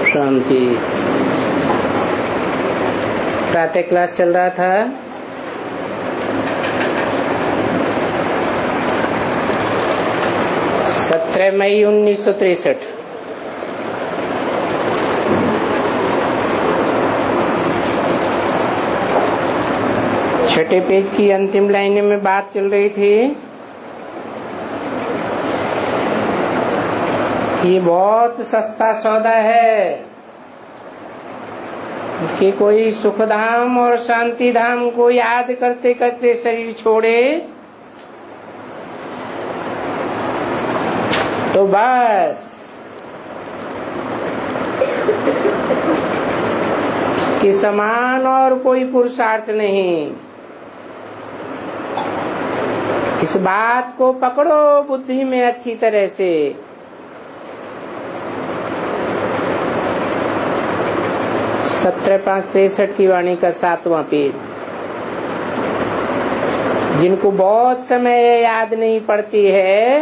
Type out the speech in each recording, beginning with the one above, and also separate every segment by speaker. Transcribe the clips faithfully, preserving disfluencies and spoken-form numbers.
Speaker 1: शांति। प्रातः क्लास चल रहा था। सत्रह मई उन्नीस सौ तिरसठ। छठे पेज की अंतिम लाइन में बात चल रही थी। ये बहुत सस्ता सौदा है कि कोई सुख धाम और शांति धाम को याद करते करते शरीर छोड़े तो बस कि समान और कोई पुरुषार्थ नहीं। इस बात को पकड़ो बुद्धि में अच्छी तरह से। सत्रह पांच तिरसठ की वाणी का सातवां पेज। जिनको बहुत समय याद नहीं पड़ती है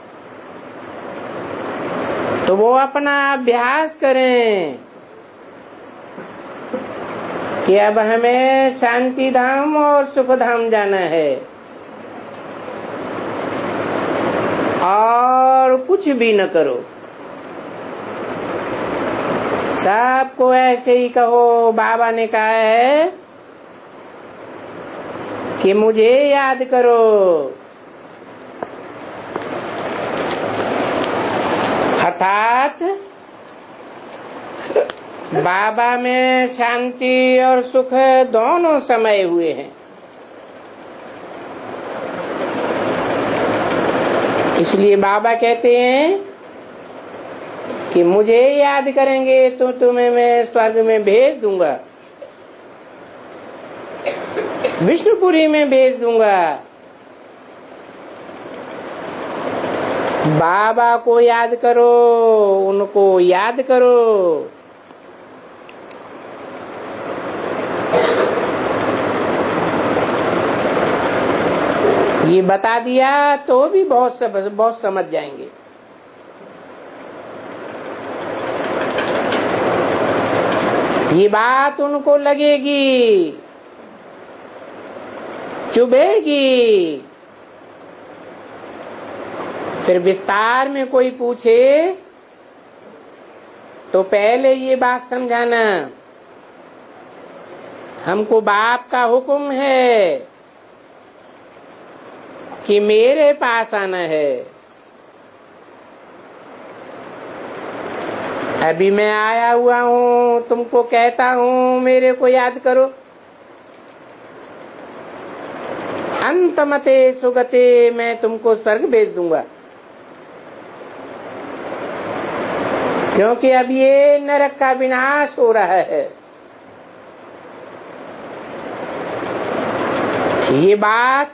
Speaker 1: तो वो अपना अभ्यास करें कि अब हमें शांति धाम और सुख धाम जाना है और कुछ भी न करो। सबको ऐसे ही कहो। बाबा ने कहा है कि मुझे याद करो। अर्थात बाबा में शांति और सुख दोनों समाये हुए हैं। इसलिए बाबा कहते हैं कि मुझे याद करेंगे तो तुम्हें मैं स्वर्ग में भेज दूंगा, विष्णुपुरी में भेज दूंगा। बाबा को याद करो, उनको याद करो। ये बता दिया तो भी बहुत सब, बहुत समझ जाएंगे। ये बात उनको लगेगी, चुभेगी। फिर विस्तार में कोई पूछे तो पहले ये बात समझाना, हमको बाप का हुक्म है कि मेरे पास आना है। अभी मैं आया हुआ हूँ, तुमको कहता हूँ मेरे को याद करो। अंतमते सुगते, मैं तुमको स्वर्ग भेज दूंगा। क्योंकि अब ये नरक का विनाश हो रहा है। ये बात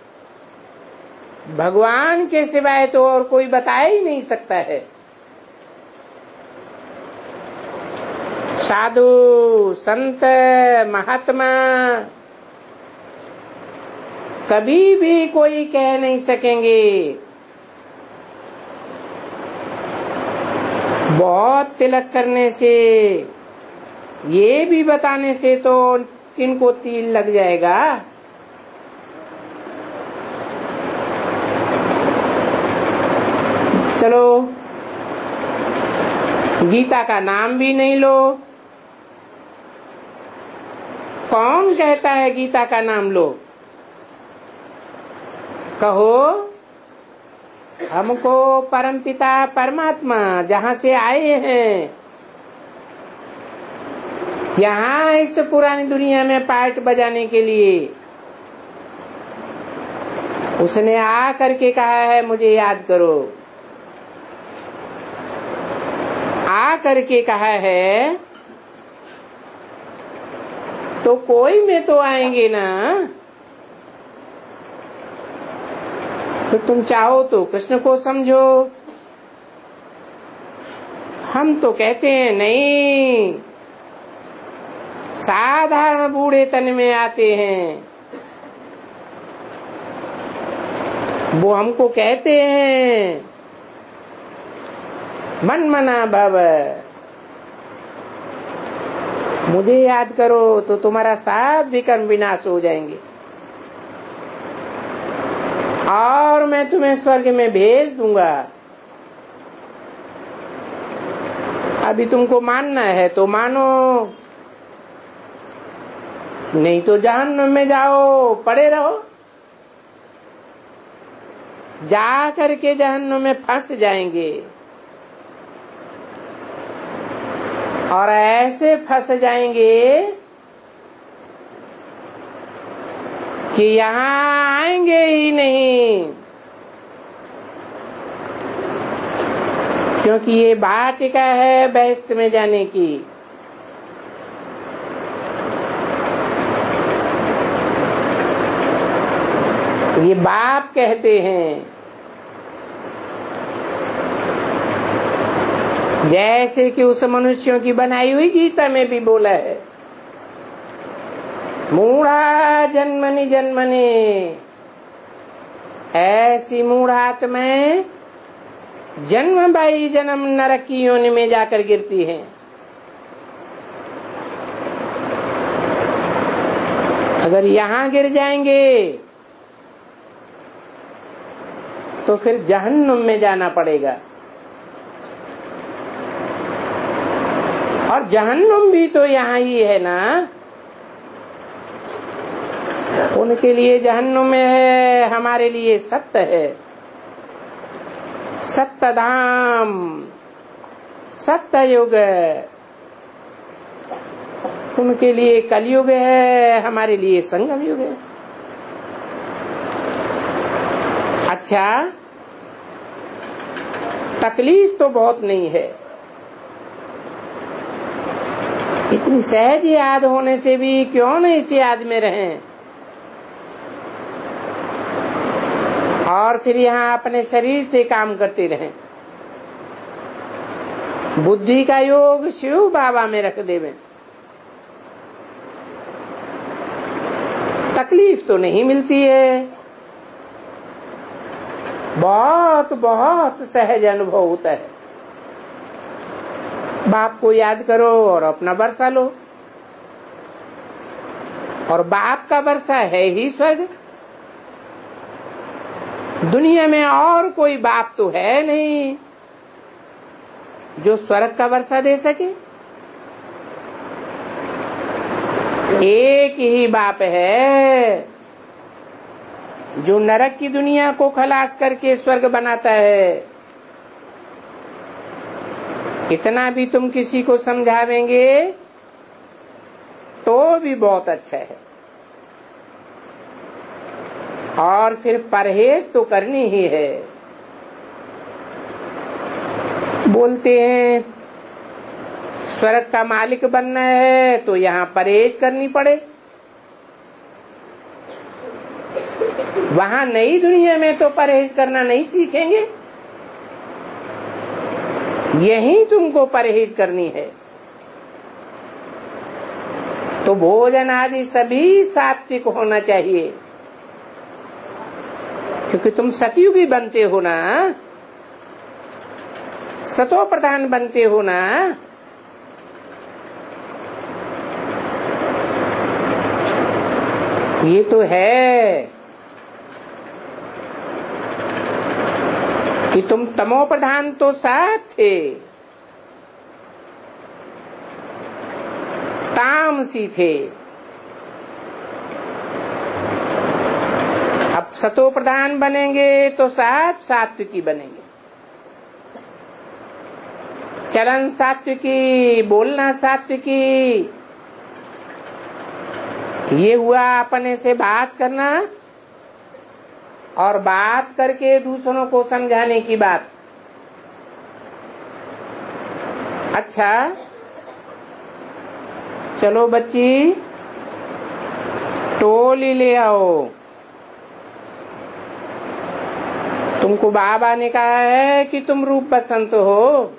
Speaker 1: भगवान के सिवाय तो और कोई बता ही नहीं सकता है। साधु संत महात्मा कभी भी कोई कह नहीं सकेंगे। बहुत तिलक करने से, ये भी बताने से तो इनको तिल लग जाएगा। चलो गीता का नाम भी नहीं लो। कौन कहता है गीता का नाम लो? कहो हमको परमपिता परमात्मा जहाँ से आए हैं, यहाँ इस पुरानी दुनिया में पार्ट बजाने के लिए, उसने आ करके कहा है मुझे याद करो। आ करके कहा है तो कोई में तो आएंगे ना। तो तुम चाहो तो कृष्ण को समझो। हम तो कहते हैं नहीं, साधारण बूढ़े तन में आते हैं। वो हमको कहते हैं मन मना भव, मुझे याद करो तो तुम्हारा सब विकर्म विनाश हो जाएंगे और मैं तुम्हें स्वर्ग में भेज दूंगा। अभी तुमको मानना है तो मानो, नहीं तो जहन्नुम में जाओ, पड़े रहो। जा करके जहन्नुम में फंस जाएंगे और ऐसे फंस जाएंगे कि यहाँ आएंगे ही नहीं, क्योंकि ये वाटिका है बहिष्ठ में जाने की। ये बाप कहते हैं, जैसे कि उस मनुष्यों की बनाई हुई गीता में भी बोला है, मूढ़ा जन्मनि जन्मनि, ऐसी मूढ़ात्माएं जन्म बाई जन्म नरक की योनि में जाकर गिरती हैं। अगर यहां गिर जाएंगे तो फिर जहन्नुम में जाना पड़ेगा, और जहन्नुम भी तो यहाँ ही है ना। उनके लिए जहन्नुम में है, हमारे लिए सत्य है, सत्य धाम, सत्य युग। उनके लिए कलयुग है, हमारे लिए संगम युग है। अच्छा, तकलीफ तो बहुत नहीं है, इतनी सहज याद होने से भी क्यों न इस याद में रहें और फिर यहाँ अपने शरीर से काम करते रहें। बुद्धि का योग शिव बाबा में रख देवें, तकलीफ तो नहीं मिलती है, बहुत बहुत सहज अनुभव होता है। बाप को याद करो और अपना वर्षा लो, और बाप का वर्षा है ही स्वर्ग। दुनिया में और कोई बाप तो है नहीं जो स्वर्ग का वर्षा दे सके। एक ही बाप है जो नरक की दुनिया को खलास करके स्वर्ग बनाता है। इतना भी तुम किसी को समझावेंगे तो भी बहुत अच्छा है, और फिर परहेज तो करनी ही है। बोलते हैं स्वर्ग का मालिक बनना है तो यहाँ परहेज करनी पड़े, वहां नई दुनिया में तो परहेज करना नहीं सीखेंगे, यही तुमको परहेज करनी है। तो भोजन आदि सभी सात्विक होना चाहिए, क्योंकि तुम सतयुगी बनते हो ना, सतो प्रधान बनते हो ना। ये तो है कि तुम तमो प्रधान तो साथ थे, तामसी थे, अब सतो प्रधान बनेंगे तो साथ सात्विकी बनेंगे। चलन सात्विकी, बोलना सात्विकी, ये हुआ अपने से बात करना और बात करके दूसरों को समझाने की बात। अच्छा चलो बच्ची, टोली ले आओ। तुमको बाबा ने कहा है कि तुम रूप बसंत हो।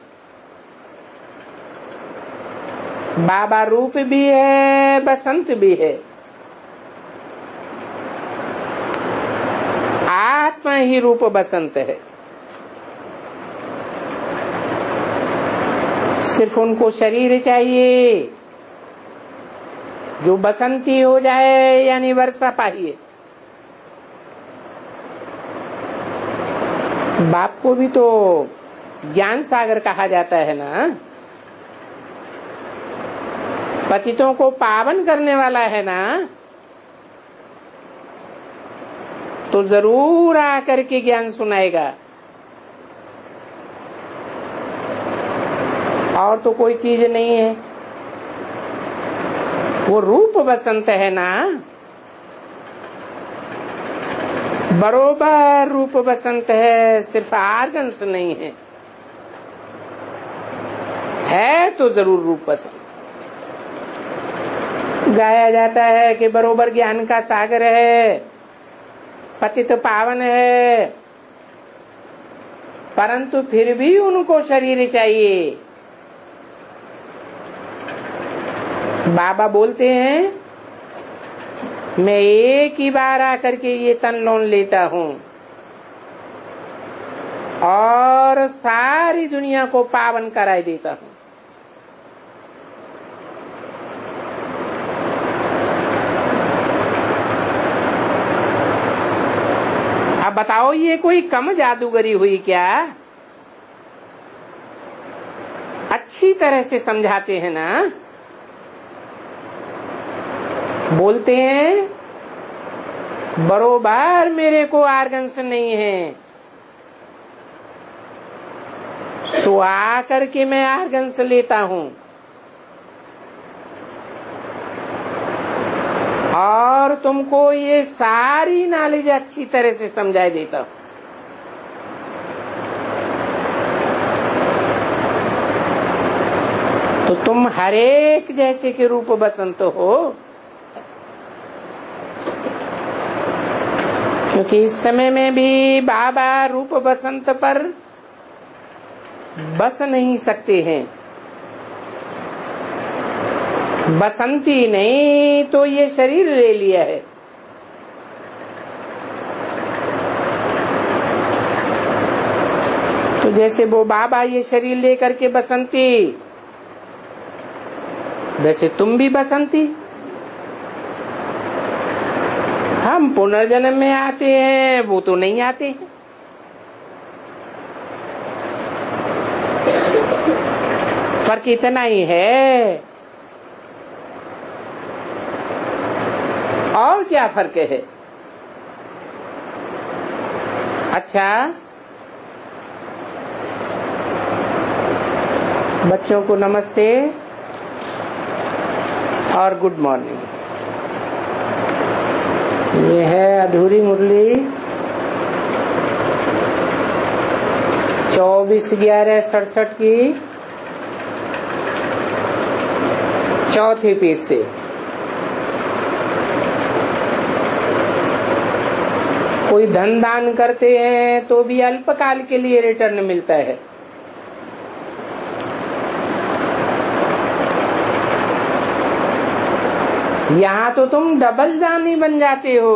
Speaker 1: बाबा रूप भी है, बसंत भी है। आत्मा ही रूप बसंत है। सिर्फ उनको शरीर चाहिए, जो बसंती हो जाए यानी वर्षा पाहिए। बाप को भी तो ज्ञान सागर कहा जाता है ना, पतितों को पावन करने वाला है ना, तो जरूर आकर के ज्ञान सुनाएगा। और तो कोई चीज नहीं है, वो रूप बसंत है ना, बरोबर रूप बसंत है, सिर्फ आर्गन्स नहीं है, है तो जरूर रूप बसंत। गाया जाता है कि बरोबर ज्ञान का सागर है, पतित पावन है, परंतु फिर भी उनको शरीर चाहिए। बाबा बोलते हैं मैं एक ही बार आकर के ये तन लोन लेता हूं और सारी दुनिया को पावन कराई देता हूं। अब बताओ ये कोई कम जादूगरी हुई क्या? अच्छी तरह से समझाते हैं ना, बोलते हैं बरोबर मेरे को आर्गन्स नहीं है, सो आकर के मैं आर्गन्स लेता हूं और तुमको ये सारी नॉलेज अच्छी तरह से समझाई देता हूं। तो तुम हरेक जैसे के रूप बसंत हो, क्योंकि इस समय में भी बाबा रूप बसंत पर बस नहीं सकते हैं। बसंती नहीं तो ये शरीर ले लिया है। तो जैसे वो बाबा ये शरीर लेकर के बसंती, वैसे तुम भी बसंती। हम पुनर्जन्म में आते हैं, वो तो नहीं आते हैं। फर्क इतना ही है, और क्या फर्क है? अच्छा, बच्चों को नमस्ते और गुड मॉर्निंग। ये है अधूरी मुरली चौबीस ग्यारह सड़सठ की चौथी पीठ से। कोई धन दान करते हैं तो भी अल्पकाल के लिए रिटर्न मिलता है। यहाँ तो तुम डबल दानी बन जाते हो।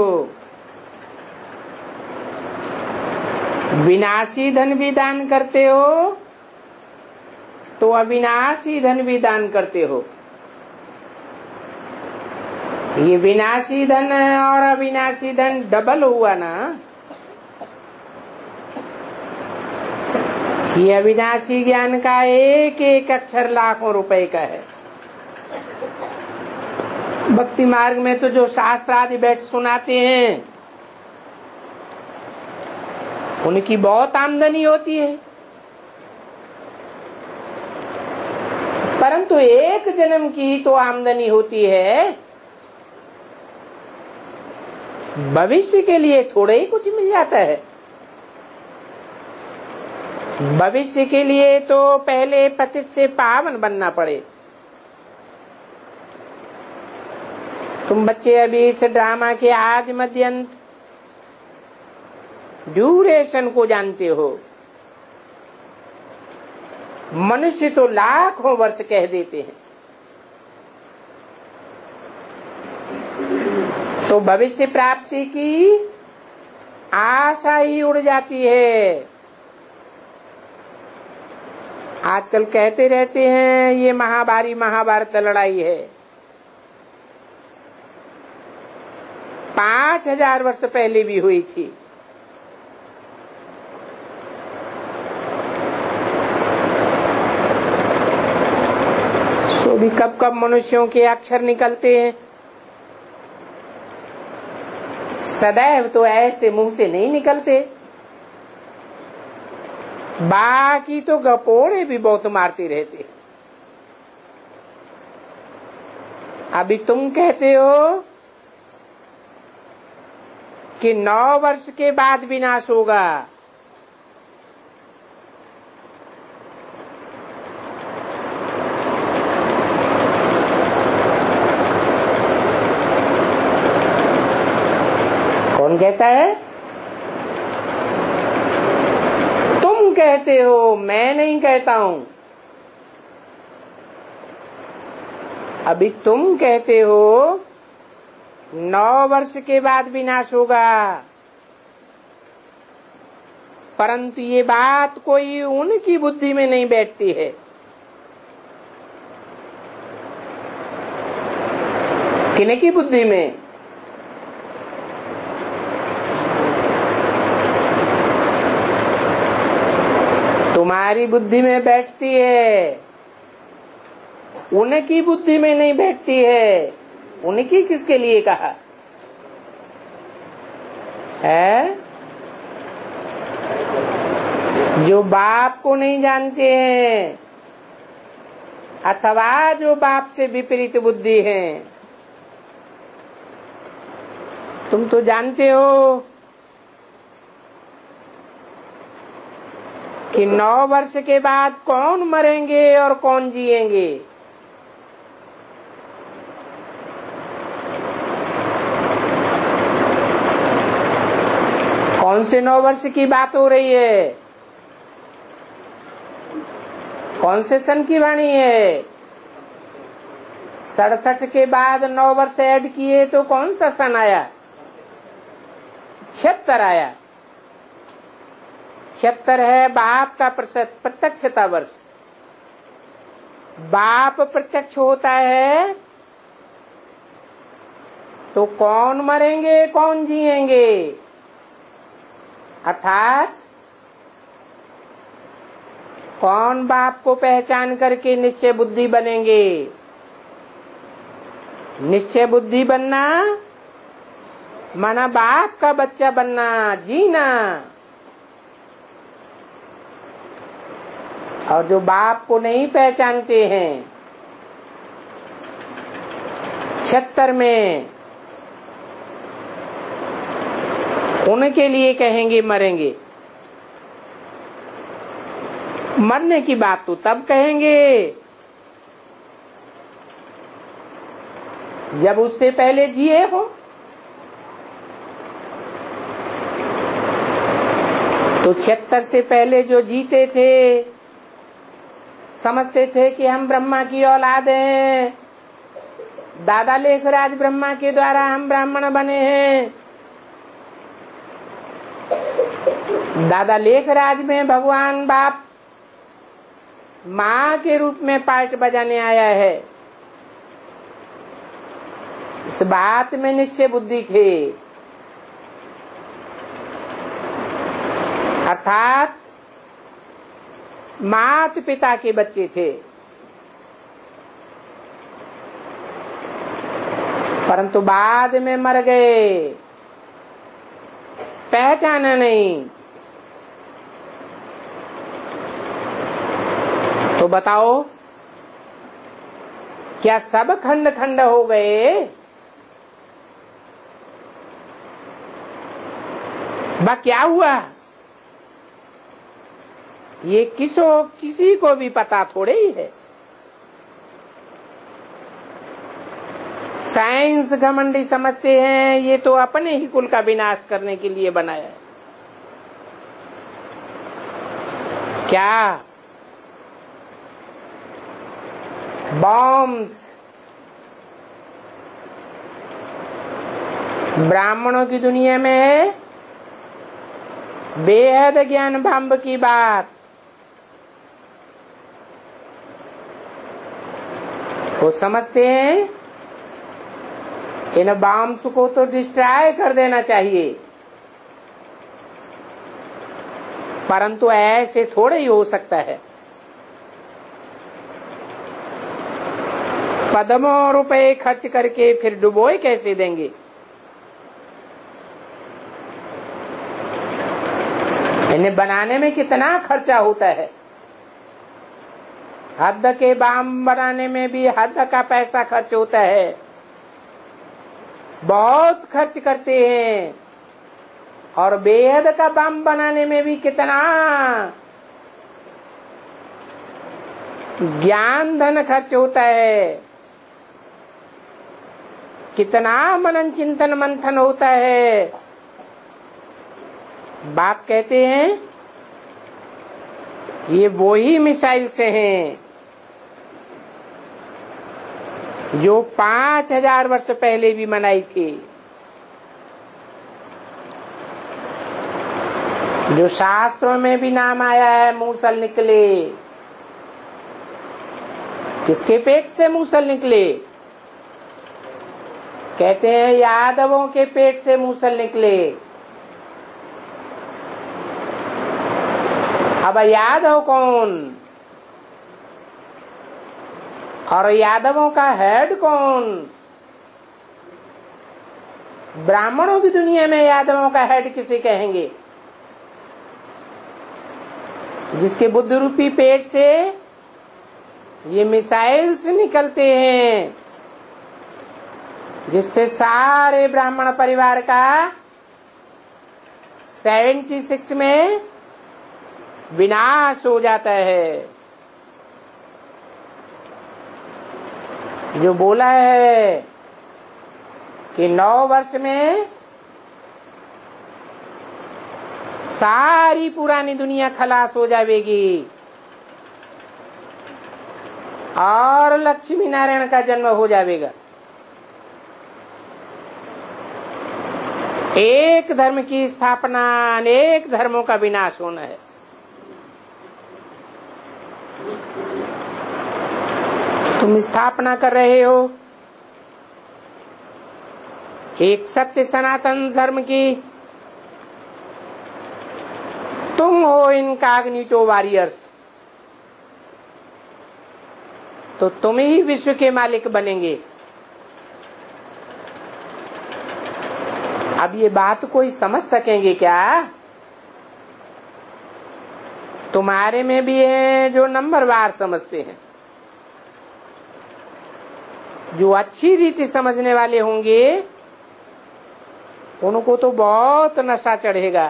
Speaker 1: विनाशी धन भी दान करते हो तो अविनाशी धन भी दान करते हो। ये विनाशी धन और अविनाशी धन डबल हुआ ना। ये अविनाशी ज्ञान का एक एक अक्षर लाखों रुपए का है। भक्ति मार्ग में तो जो शास्त्र आदि बैठ सुनाते हैं उनकी बहुत आमदनी होती है, परंतु एक जन्म की तो आमदनी होती है, भविष्य के लिए थोड़ा ही कुछ मिल जाता है। भविष्य के लिए तो पहले पतित से पावन बनना पड़े। तुम बच्चे अभी इस ड्रामा के आद मध्य अंत ड्यूरेशन को जानते हो। मनुष्य तो लाखों वर्ष कह देते हैं, तो भविष्य प्राप्ति की आशा ही उड़ जाती है। आजकल कहते रहते हैं ये महाभारी महाभारत लड़ाई है। पांच हजार वर्ष पहले भी हुई थी। सो भी कब कब मनुष्यों के अक्षर निकलते हैं, सदैव तो ऐसे मुंह से नहीं निकलते। बाकी तो गपोड़े भी बहुत मारते रहते। अभी तुम कहते हो कि नौ वर्ष के बाद विनाश होगा। कौन कहता है? तुम कहते हो, मैं नहीं कहता हूं। अभी तुम कहते हो नौ वर्ष के बाद विनाश होगा, परंतु ये बात कोई उनकी बुद्धि में नहीं बैठती है। किनकी बुद्धि में? तुम्हारी बुद्धि में बैठती है, उनकी बुद्धि में नहीं बैठती है। उनकी किसके लिए कहा है? जो बाप को नहीं जानते हैं अथवा जो बाप से विपरीत बुद्धि है। तुम तो जानते हो कि नौ वर्ष के बाद कौन मरेंगे और कौन जिएंगे। कौन से नौ वर्ष की बात हो रही है? कौन से सन की वाणी है? सड़सठ के बाद नौ वर्ष ऐड किए तो कौन सा सन आया? छिहत्तर आया। छिहत्तर है बाप का प्रत्यक्षता वर्ष। बाप प्रत्यक्ष होता है तो कौन मरेंगे कौन जिएंगे, अर्थात कौन बाप को पहचान करके निश्चय बुद्धि बनेंगे। निश्चय बुद्धि बनना माना बाप का बच्चा बनना, जीना। और जो बाप को नहीं पहचानते हैं, छिहत्तर में उनके लिए कहेंगे मरेंगे। मरने की बात तो तब कहेंगे जब उससे पहले जिए हो। तो छिहत्तर से पहले जो जीते थे, समझते थे कि हम ब्रह्मा की औलाद हैं, दादा लेखराज ब्रह्मा के द्वारा हम ब्राह्मण बने हैं। दादा लेखराज में भगवान बाप माँ के रूप में पार्ट बजाने आया है। इस बात में निश्चय बुद्धि थे, अर्थात मात पिता के बच्चे थे। परंतु बाद में मर गए, पहचाना नहीं। तो बताओ क्या सब खंड खंड हो गए? बा क्या हुआ? ये किसो किसी को भी पता थोड़े ही है। साइंस घमंडी समझते हैं ये तो अपने ही कुल का विनाश करने के लिए बनाया है। क्या बॉम्ब्स ब्राह्मणों की दुनिया में है? बेहद ज्ञान भंग की बात। वो समझते हैं इन बाम्स को तो डिस्ट्रॉय कर देना चाहिए, परंतु ऐसे थोड़े ही हो सकता है। पद्मों रुपए खर्च करके फिर डुबोए कैसे देंगे? इन्हें बनाने में कितना खर्चा होता है। हद के बाम बनाने में भी हद का पैसा खर्च होता है, बहुत खर्च करते हैं। और बेहद का बम बनाने में भी कितना ज्ञान धन खर्च होता है, कितना मनन चिंतन मंथन होता है। बाप कहते हैं ये वो ही मिसाइल से हैं जो पांच हजार वर्ष पहले भी बनाई थी, जो शास्त्रों में भी नाम आया है। मूसल निकले, किसके पेट से मूसल निकले? कहते हैं यादवों के पेट से मूसल निकले। अब यादव कौन और यादवों का हेड कौन? ब्राह्मणों की दुनिया में यादवों का हेड किसे कहेंगे? जिसके बुद्ध रूपी पेट से ये मिसाइल्स निकलते हैं, जिससे सारे ब्राह्मण परिवार का छिहत्तर में विनाश हो जाता है। जो बोला है कि नौ वर्ष में सारी पुरानी दुनिया खलास हो जाएगी और लक्ष्मी नारायण का जन्म हो जाएगा। एक धर्म की स्थापना, अनेक धर्मों का विनाश होना है। तुम स्थापना कर रहे हो एक सत्य सनातन धर्म की, तुम हो इनकॉग्निटो वॉरियर्स, तो तुम ही विश्व के मालिक बनेंगे। अब ये बात कोई समझ सकेंगे क्या? तुम्हारे में भी है जो नंबरवार समझते हैं, जो अच्छी रीति समझने वाले होंगे उनको तो बहुत नशा चढ़ेगा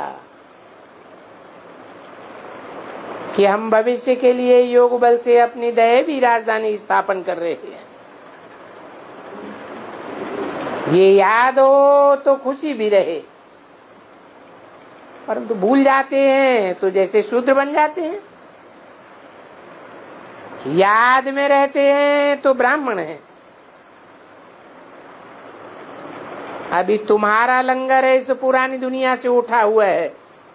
Speaker 1: कि हम भविष्य के लिए योग बल से अपनी दैवी राजधानी स्थापन कर रहे हैं। ये याद हो तो खुशी भी रहे, परंतु भूल जाते हैं तो जैसे शूद्र बन जाते हैं। याद में रहते हैं तो ब्राह्मण हैं। अभी तुम्हारा लंगर है इस पुरानी दुनिया से उठा हुआ है,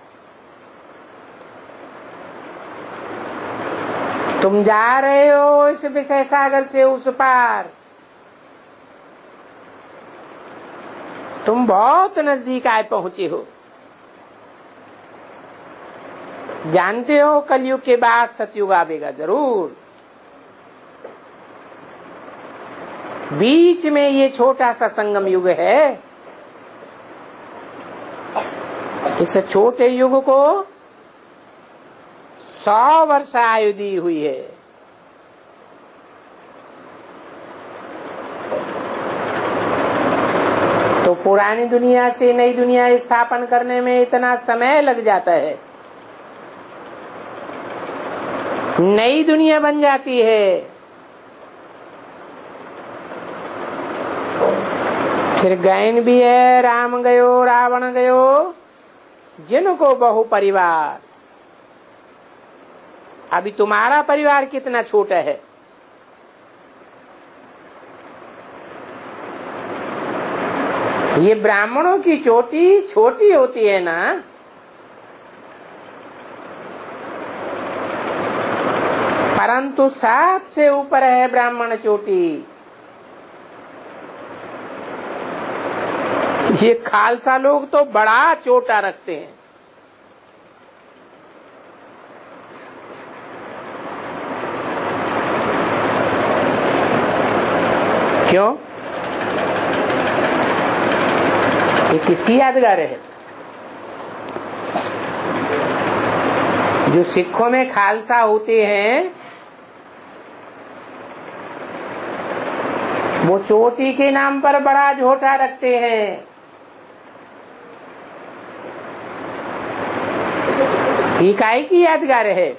Speaker 1: तुम जा रहे हो इस विषय सागर से उस पार, तुम बहुत नजदीक आए पहुंचे हो। जानते हो कलयुग के बाद सतयुग आवेगा जरूर। बीच में ये छोटा सा संगम युग है। इस छोटे युग को सौ वर्ष आयु दी हुई है। तो पुरानी दुनिया से नई दुनिया स्थापन करने में इतना समय लग जाता है, नई दुनिया बन जाती है, फिर गैन भी है, राम गयो रावण गयो जिनको बहु परिवार। अभी तुम्हारा परिवार कितना छोटा है। ये ब्राह्मणों की चोटी छोटी होती है ना, परंतु सबसे ऊपर है ब्राह्मण चोटी। ये खालसा लोग तो बड़ा छोटा रखते हैं। क्यों? ये किसकी यादगार है? जो सिखों में खालसा होते हैं वो चोटी के नाम पर बड़ा झोटा रखते हैं। ये काहे की यादगार है?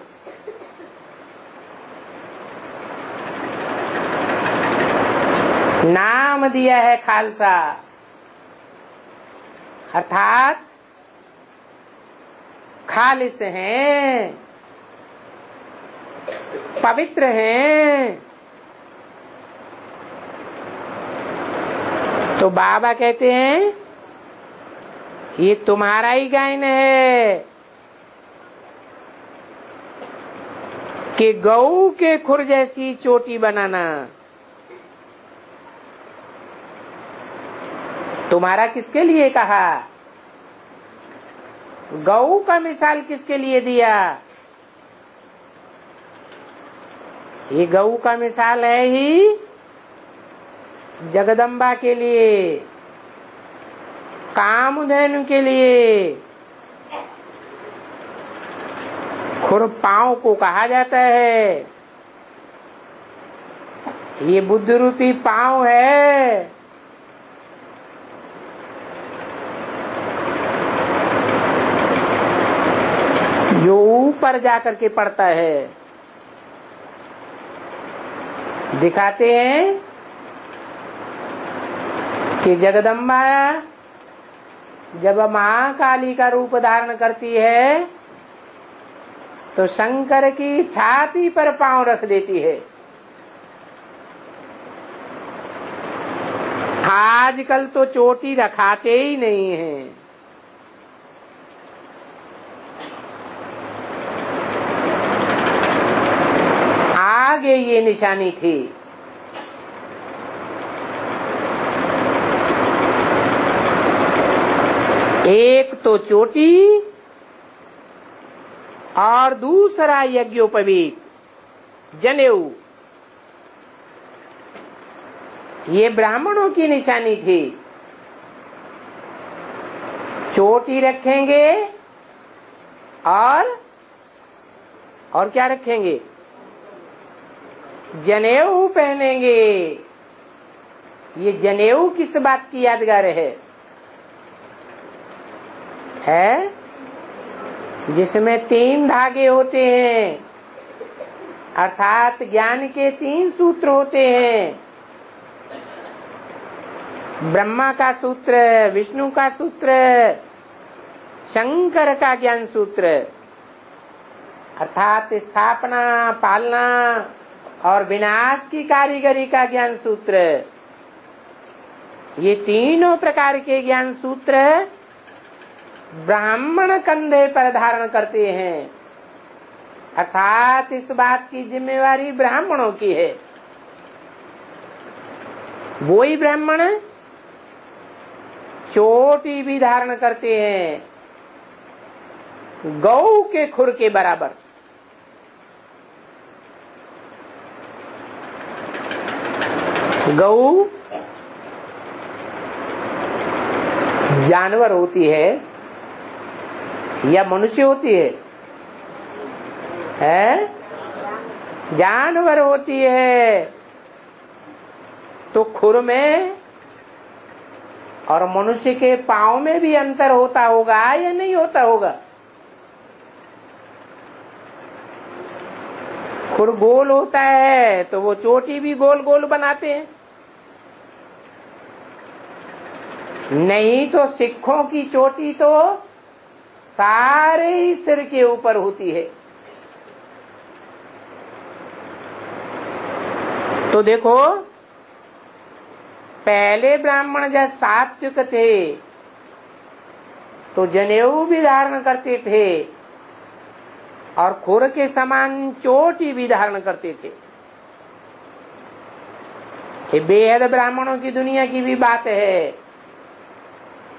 Speaker 1: नाम दिया है खालसा, अर्थात खालिस हैं, पवित्र हैं। तो बाबा कहते हैं ये तुम्हारा ही गायन है कि गऊ के खुर जैसी चोटी बनाना। तुम्हारा किसके लिए कहा? गऊ का मिसाल किसके लिए दिया? ये गऊ का मिसाल है ही जगदम्बा के लिए, कामधेनु के लिए। खुर पांव को कहा जाता है, ये बुद्ध रूपी पांव है। जो ऊपर जाकर के पड़ता है। दिखाते हैं कि जगदम्बा जब महाकाली का रूप धारण करती है तो शंकर की छाती पर पांव रख देती है। आजकल तो चोटी रखाते ही नहीं हैं। आगे ये निशानी थी। एक तो चोटी और दूसरा यज्ञोपवीत जनेऊ, ये ब्राह्मणों की निशानी थी। चोटी रखेंगे और और क्या रखेंगे? जनेऊ पहनेंगे। ये जनेऊ किस बात की यादगार है? है जिसमें तीन धागे होते हैं, अर्थात ज्ञान के तीन सूत्र होते हैं। ब्रह्मा का सूत्र, विष्णु का सूत्र, शंकर का ज्ञान सूत्र, अर्थात स्थापना, पालना और विनाश की कारीगरी का ज्ञान सूत्र। ये तीनों प्रकार के ज्ञान सूत्र ब्राह्मण कंधे पर धारण करते हैं, अर्थात इस बात की जिम्मेवारी ब्राह्मणों की है। वो ही ब्राह्मण चोटी भी धारण करते हैं, गौ के खुर के बराबर। गौ जानवर होती है या मनुष्य होती है? है जानवर होती है। तो खुर में और मनुष्य के पांव में भी अंतर होता होगा या नहीं होता होगा? खुर गोल होता है तो वो चोटी भी गोल गोल बनाते हैं। नहीं तो सिखों की चोटी तो सारे ही सिर के ऊपर होती है। तो देखो, पहले ब्राह्मण जब सात्विक थे तो जनेऊ भी धारण करते थे और खुर के समान चोटी भी धारण करते थे। ये बेहद ब्राह्मणों की दुनिया की भी बात है।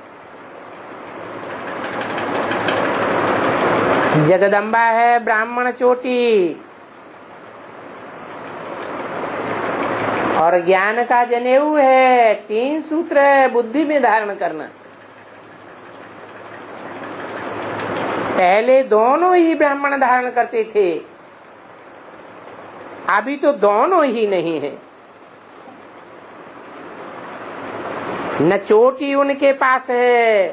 Speaker 1: जगदम्बा है ब्राह्मण चोटी, और ज्ञान का जनेऊ है तीन सूत्र बुद्धि में धारण करना। पहले दोनों ही ब्राह्मण धारण करते थे, अभी तो दोनों ही नहीं है। न चोटी उनके पास है,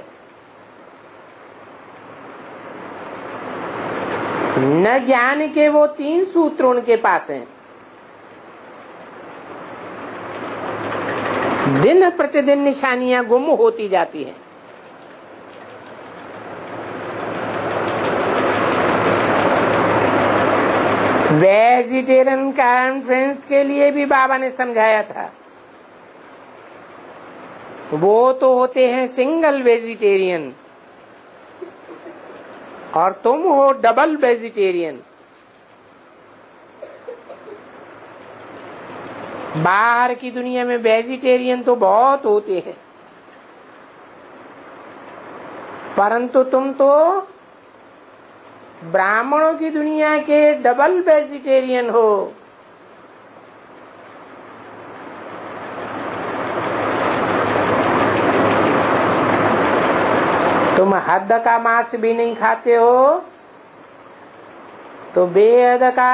Speaker 1: न ज्ञान के वो तीन सूत्र उनके पास हैं। दिन प्रतिदिन निशानियां गुम होती जाती हैं। वेजिटेरियन कॉन्फ्रेंस के लिए भी बाबा ने समझाया था, वो तो होते हैं सिंगल वेजिटेरियन और तुम हो डबल वेजिटेरियन। बाहर की दुनिया में वेजिटेरियन तो बहुत होते हैं, परंतु तुम तो ब्राह्मणों की दुनिया के डबल वेजिटेरियन हो। तुम हद का मांस भी नहीं खाते हो, तो बेहद का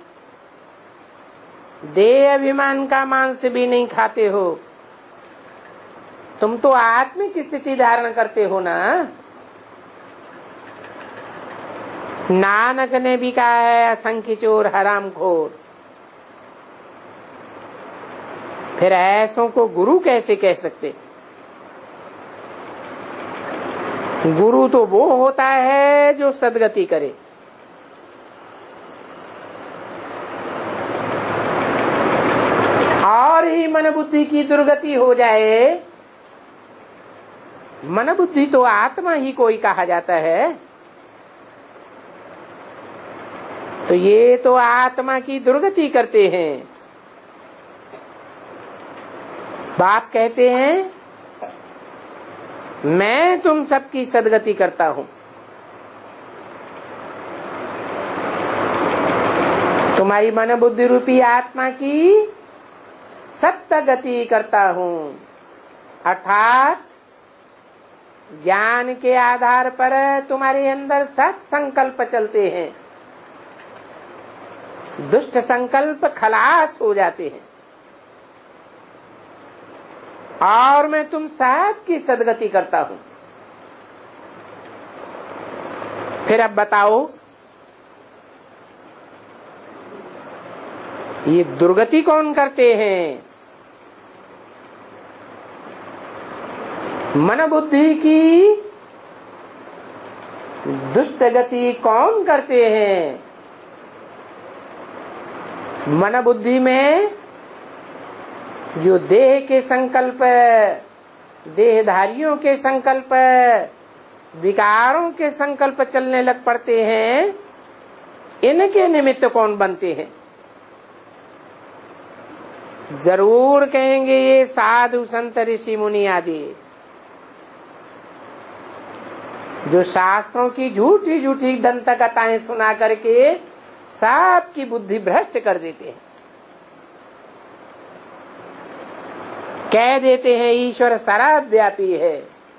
Speaker 1: देह अभिमान का मांस भी नहीं खाते हो। तुम तो आत्मिक स्थिति धारण करते हो ना। नानक ने भी कहा है असंख्य चोर हरामखोर। फिर ऐसों को गुरु कैसे कह सकते? गुरु तो वो होता है जो सद्गति करे। और ही मन बुद्धि की दुर्गति हो जाए। मन बुद्धि तो आत्मा ही कोई कहा जाता है, तो ये तो आत्मा की दुर्गति करते हैं। बाप कहते हैं मैं तुम सबकी सद्गति करता हूं। तुम्हारी मन बुद्धि रूपी आत्मा की सत्य गति करता हूं, अर्थात ज्ञान के आधार पर तुम्हारे अंदर सत संकल्प चलते हैं, दुष्ट संकल्प खलास हो जाते हैं, और मैं तुम सब की सद्गति करता हूं। फिर अब बताओ, ये दुर्गति कौन करते हैं? मन बुद्धि की दुष्ट गति कौन करते हैं? मन बुद्धि में जो देह के संकल्प, देहधारियों के संकल्प, विकारों के संकल्प चलने लग पड़ते हैं, इनके निमित्त कौन बनते हैं? जरूर कहेंगे ये साधु संत ऋषि मुनि आदि, जो शास्त्रों की झूठी झूठी दंत कथाएं सुना करके सबकी बुद्धि भ्रष्ट कर देते हैं। कह देते हैं ईश्वर सर्वव्यापी है।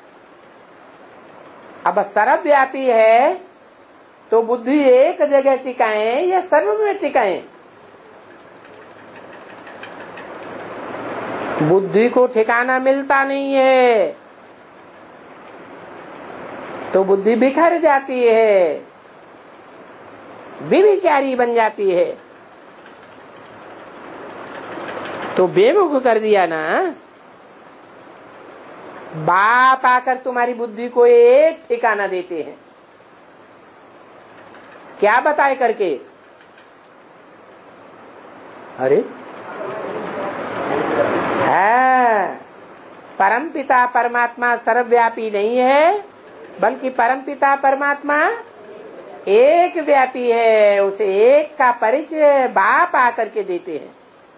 Speaker 1: अब सर्वव्यापी है तो बुद्धि एक जगह टिकाएं या सर्व में टिकाएं? बुद्धि को ठिकाना मिलता नहीं है, तो बुद्धि बिखर जाती है, विविचारी बन जाती है। तो बेमुख कर दिया ना। बाप आकर तुम्हारी बुद्धि को एक ठिकाना देते हैं, क्या बताए करके? अरे है, परमपिता परमात्मा सर्वव्यापी नहीं है, बल्कि परमपिता परमात्मा एक व्यापी है। उसे एक का परिचय बाप आकर के देते हैं।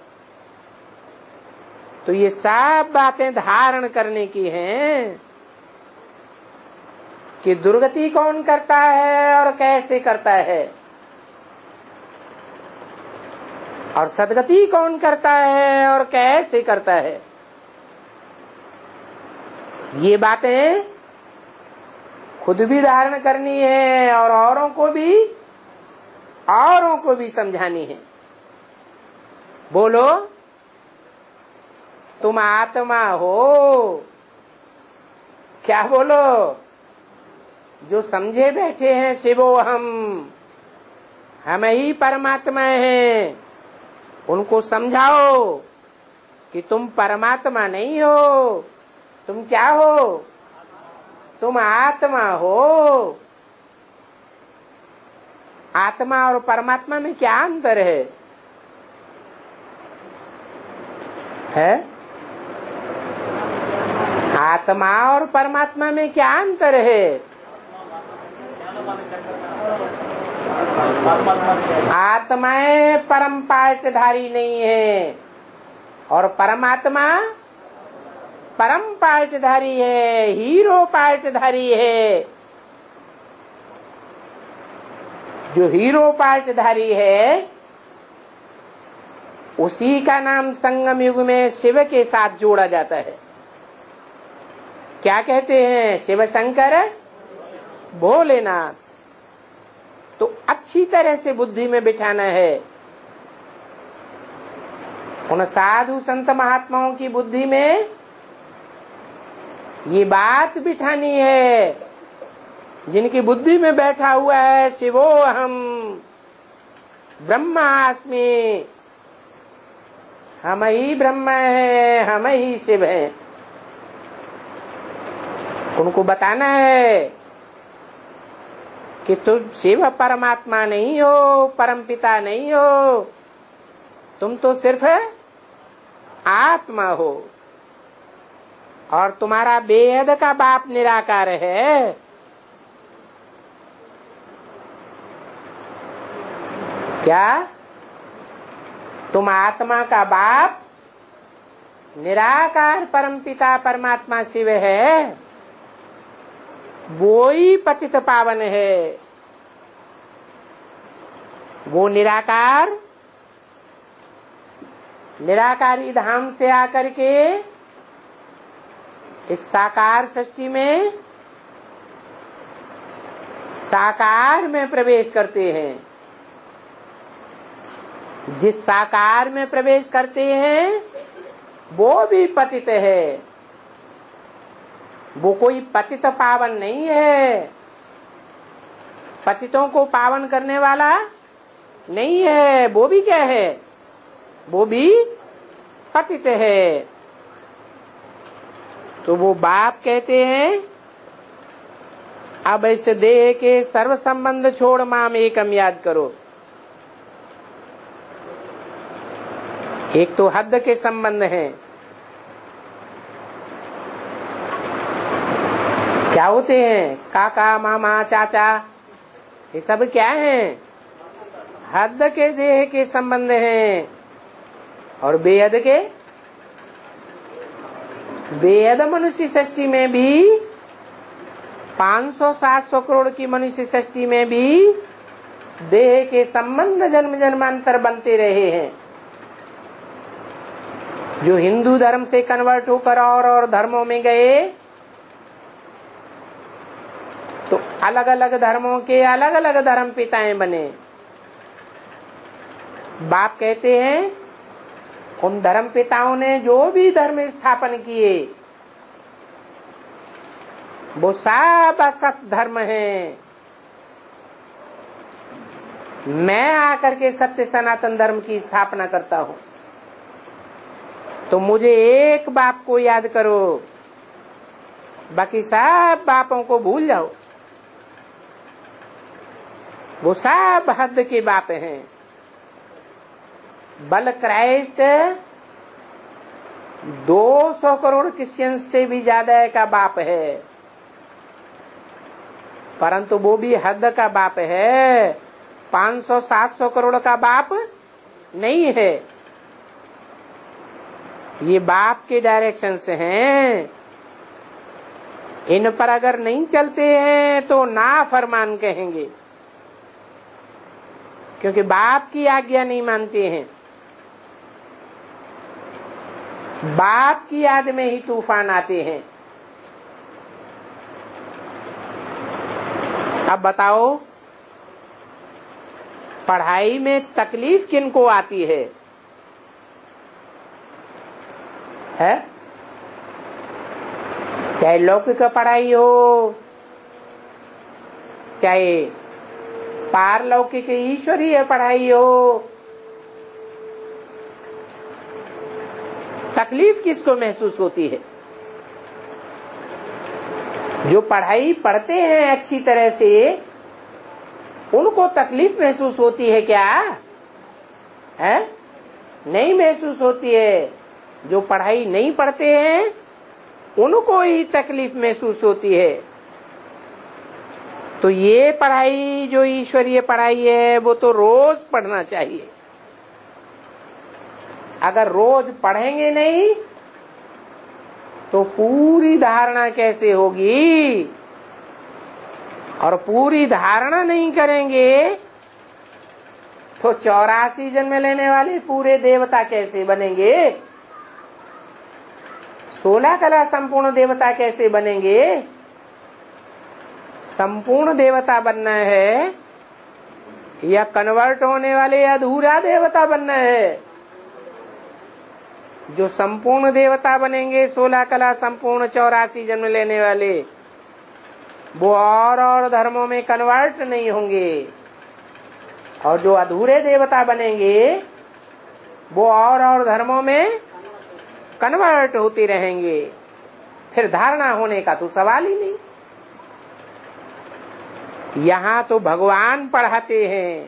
Speaker 1: तो ये सब बातें धारण करने की हैं। कि दुर्गति कौन करता है और कैसे करता है, और सदगति कौन करता है और कैसे करता है। ये बातें खुद भी धारण करनी है और औरों को भी औरों को भी समझानी है। बोलो, तुम आत्मा हो। क्या बोलो? जो समझे बैठे हैं शिवो हम, हम ही परमात्मा हैं, उनको समझाओ कि तुम परमात्मा नहीं हो, तुम क्या हो? तुम आत्मा हो। आत्मा और परमात्मा में क्या अंतर है? है? आत्मा और परमात्मा में क्या अंतर है? आत्माएं परम पाठधारी नहीं है और परमात्मा परम पाठधारी है, हीरो पाठधारी है। जो हीरो पाठधारी है उसी का नाम संगम युग में शिव के साथ जोड़ा जाता है। क्या कहते हैं? शिव शंकर भोलेनाथ। तो अच्छी तरह से बुद्धि में बिठाना है। उन साधु संत महात्माओं की बुद्धि में ये बात बिठानी है, जिनकी बुद्धि में बैठा हुआ है शिवो हम ब्रह्मास्मि, हम ही ब्रह्म है, हम ही शिव है। उनको बताना है कि तुम शिव परमात्मा नहीं हो, परमपिता नहीं हो, तुम तो सिर्फ आत्मा हो और तुम्हारा बेहद का बाप निराकार है। क्या? तुम आत्मा का बाप निराकार परमपिता परमात्मा शिव है, वो ही पतित पावन है। वो निराकार निराकारी धाम से आकर के इस साकार सृष्टि में साकार में प्रवेश करते हैं। जिस साकार में प्रवेश करते हैं वो भी पतित है, वो कोई पतित पावन नहीं है, पतितों को पावन करने वाला नहीं है। वो भी क्या है? वो भी पतित है। तो वो बाप कहते हैं अब इस देह के सर्व संबंध छोड़ माम एकम याद करो। एक तो हद के संबंध हैं। क्या होते हैं? काका, मामा, चाचा, ये सब क्या हैं? हद के देह के संबंध हैं। और बेहद के बेहद मनुष्य सृष्टि में भी पाँच सौ सात सौ करोड़ की मनुष्य सृष्टि में भी देह के संबंध जन्म जन्मांतर बनते रहे हैं। जो हिंदू धर्म से कन्वर्ट होकर और और धर्मों में गए तो अलग अलग धर्मों के अलग अलग धर्म पिताएं बने। बाप कहते हैं उन धर्म पिताओं ने जो भी धर्म स्थापन किए वो सब असत धर्म है। मैं आकर के सत्य सनातन धर्म की स्थापना करता हूं। तो मुझे एक बाप को याद करो, बाकी सब बापों को भूल जाओ। वो सब हद के बाप हैं। बल क्राइस्ट दो सौ करोड़ क्रिश्चियन से भी ज्यादा का बाप है, परंतु वो भी हद का बाप है, पाँच सौ सात सौ करोड़ का बाप नहीं है। ये बाप के डायरेक्शन से हैं। इन पर अगर नहीं चलते हैं तो ना फरमान कहेंगे, क्योंकि बाप की आज्ञा नहीं मानते हैं। बाप की याद में ही तूफान आते हैं। अब बताओ, पढ़ाई में तकलीफ किनको आती है? है? चाहे लौकिक पढ़ाई हो, चाहे पारलौकिक ईश्वरीय पढ़ाई हो, तकलीफ किसको महसूस होती है? जो पढ़ाई पढ़ते हैं अच्छी तरह से, उनको तकलीफ महसूस होती है क्या? है? नहीं महसूस होती है। जो पढ़ाई नहीं पढ़ते हैं उनको ही तकलीफ महसूस होती है। तो ये पढ़ाई जो ईश्वरीय पढ़ाई है वो तो रोज पढ़ना चाहिए। अगर रोज पढ़ेंगे नहीं तो पूरी धारणा कैसे होगी? और पूरी धारणा नहीं करेंगे तो चौरासी जन्म लेने वाले पूरे देवता कैसे बनेंगे? सोलह कला संपूर्ण देवता कैसे बनेंगे? संपूर्ण देवता बनना है या कन्वर्ट होने वाले अधूरा देवता बनना है? जो संपूर्ण देवता बनेंगे, सोलह कला संपूर्ण चौरासी जन्म लेने वाले, वो और और धर्मों में कन्वर्ट नहीं होंगे। और जो अधूरे देवता बनेंगे वो और और धर्मों में कन्वर्ट होते रहेंगे। फिर धारणा होने का तो सवाल ही नहीं। यहाँ तो भगवान पढ़ाते हैं।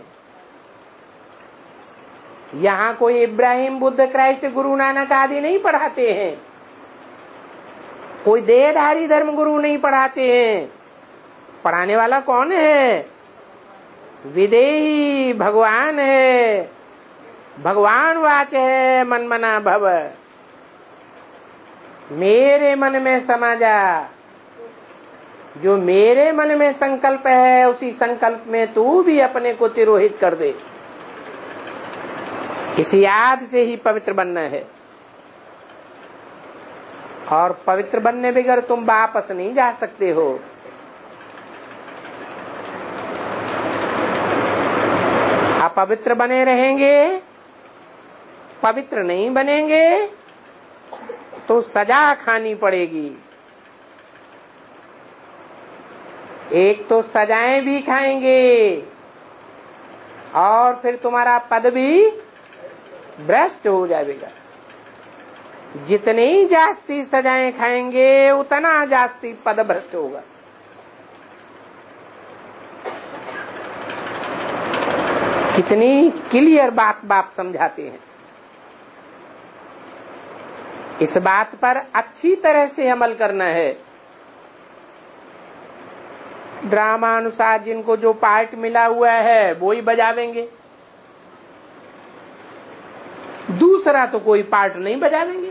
Speaker 1: यहाँ कोई इब्राहिम, बुद्ध, क्राइस्ट, गुरु नानक आदि नहीं पढ़ाते हैं। कोई देहधारी धर्म गुरु नहीं पढ़ाते हैं। पढ़ाने वाला कौन है? विदेही भगवान है। भगवान वाच है मन मना भव। मेरे मन में समा जा। जो मेरे मन में संकल्प है उसी संकल्प में तू भी अपने को तिरोहित कर दे। इस याद से ही पवित्र बनना है। और पवित्र बनने बगैर तुम वापस नहीं जा सकते हो। अपवित्र बने रहेंगे, पवित्र नहीं बनेंगे तो सजा खानी पड़ेगी। एक तो सजाएं भी खाएंगे और फिर तुम्हारा पद भी भ्रष्ट हो जाएगा। जितनी जास्ती सजाएं खाएंगे उतना जास्ती पद भ्रष्ट होगा। कितनी क्लियर बात बाप समझाते हैं। इस बात पर अच्छी तरह से अमल करना है। ड्रामा अनुसार जिनको जो पार्ट मिला हुआ है वो ही बजावेंगे, दूसरा तो कोई पार्ट नहीं बजावेंगे।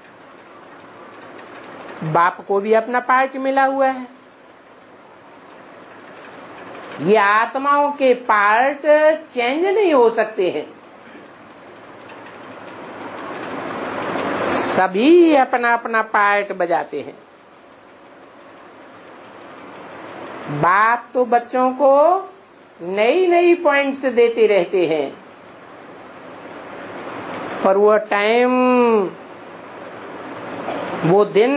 Speaker 1: बाप को भी अपना पार्ट मिला हुआ है। ये आत्माओं के पार्ट चेंज नहीं हो सकते हैं। सभी अपना अपना पार्ट बजाते हैं। बाप तो बच्चों को नई नई पॉइंट्स देते रहते हैं, पर वो टाइम, वो दिन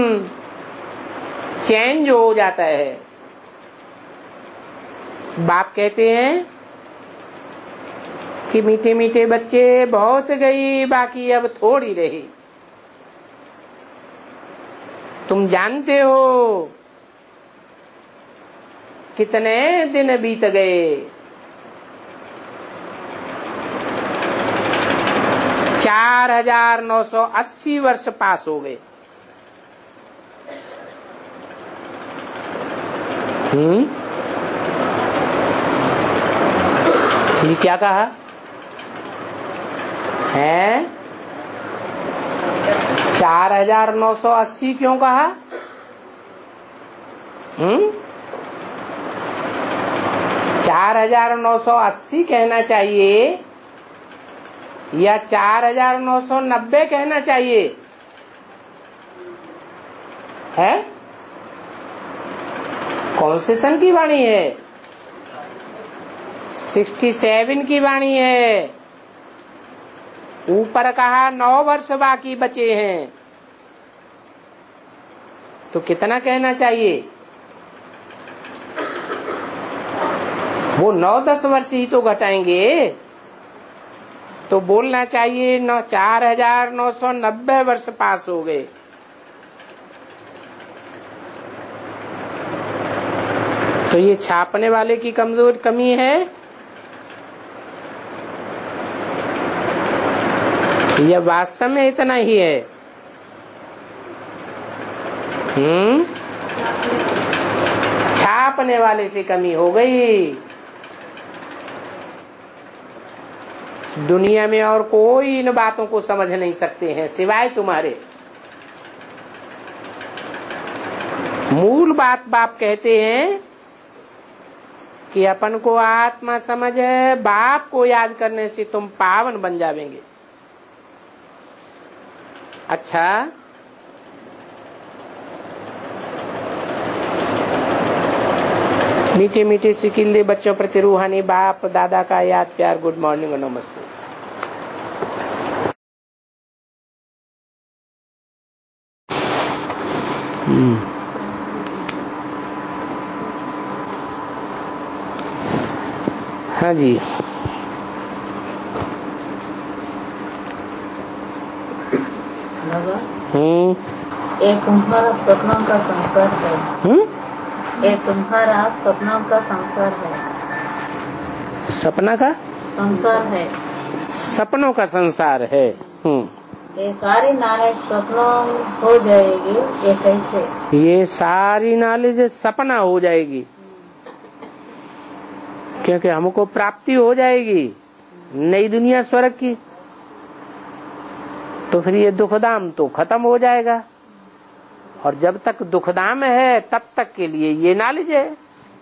Speaker 1: चेंज हो जाता है। बाप कहते हैं कि मीठे मीठे बच्चे बहुत गई, बाकी अब थोड़ी रही। तुम जानते हो कितने दिन बीत गए। चार हजार नौ सौ अस्सी वर्ष पास हो गए। हम्म ये क्या कहा है? चार हजार नौ सौ अस्सी क्यों कहा? हम्म चार हजार नौ सौ अस्सी कहना चाहिए या चार हजार नौ सौ नब्बे कहना चाहिए है? कॉन्सेशन की वाणी है, सिक्सटी सेवन की वाणी है। ऊपर कहा नौ वर्ष बाकी बचे हैं, तो कितना कहना चाहिए? वो नौ दस वर्ष ही तो घटाएंगे, तो बोलना चाहिए नौ चार हजार नौ सौ नब्बे वर्ष पास हो गए। तो ये छापने वाले की कमजोर कमी है या वास्तव में इतना ही है? हम्म छापने वाले से कमी हो गई। दुनिया में और कोई इन बातों को समझ नहीं सकते हैं सिवाय तुम्हारे। मूल बात बाप कहते हैं कि अपन को आत्मा समझ है, बाप को याद करने से तुम पावन बन जावेंगे। अच्छा, मीठे मीठे सिकिल्ले बच्चों प्रति रूहानी बाप दादा का याद प्यार, गुड मॉर्निंग और नमस्ते। हाँ जी, हम्म
Speaker 2: ये तुम्हारा सपनों का संसार है।
Speaker 1: हम्म
Speaker 2: ये तुम्हारा सपनों का संसार है।
Speaker 1: सपना का
Speaker 2: संसार है,
Speaker 1: सपनों का संसार है। हम्म
Speaker 2: ये सारी नॉलेज सपनों हो जाएगी, ये कैसे?
Speaker 1: ये सारी नॉलेज सपना हो जाएगी क्योंकि हमको प्राप्ति हो जाएगी नई दुनिया स्वर्ग की, तो फिर ये दुखदाम तो खत्म हो जाएगा। और जब तक दुखदाम है तब तक के लिए ये नॉलेज है।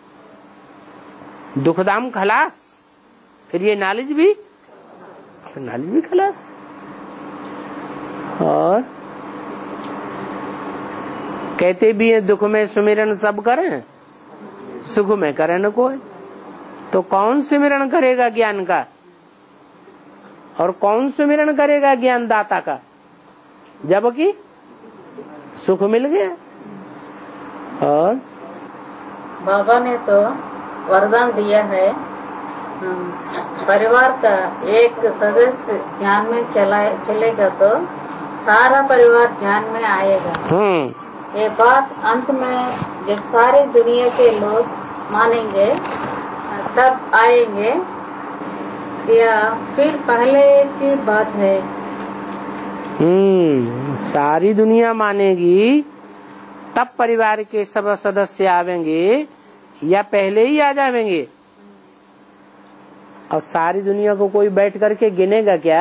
Speaker 1: दुखदाम खलास, फिर ये नॉलेज भी नॉलेज भी खलास। और कहते भी है दुख में सुमिरन सब करें, सुख में करे न कोई। तो कौन सुमिरन करेगा ज्ञान का और कौन सुमिरन करेगा ज्ञान दाता का, जबकि सुख मिल गया। और
Speaker 2: बाबा ने तो वरदान दिया है, परिवार का एक सदस्य ज्ञान में चला चलेगा तो सारा परिवार ज्ञान में आएगा।
Speaker 1: हम्म
Speaker 2: ये बात अंत में जब सारी दुनिया के लोग मानेंगे तब आएंगे, या फिर पहले की बात है?
Speaker 1: हम्म सारी दुनिया मानेगी तब परिवार के सब सदस्य आवेंगे या पहले ही आ जावेंगे? और सारी दुनिया को कोई बैठ करके गिनेगा क्या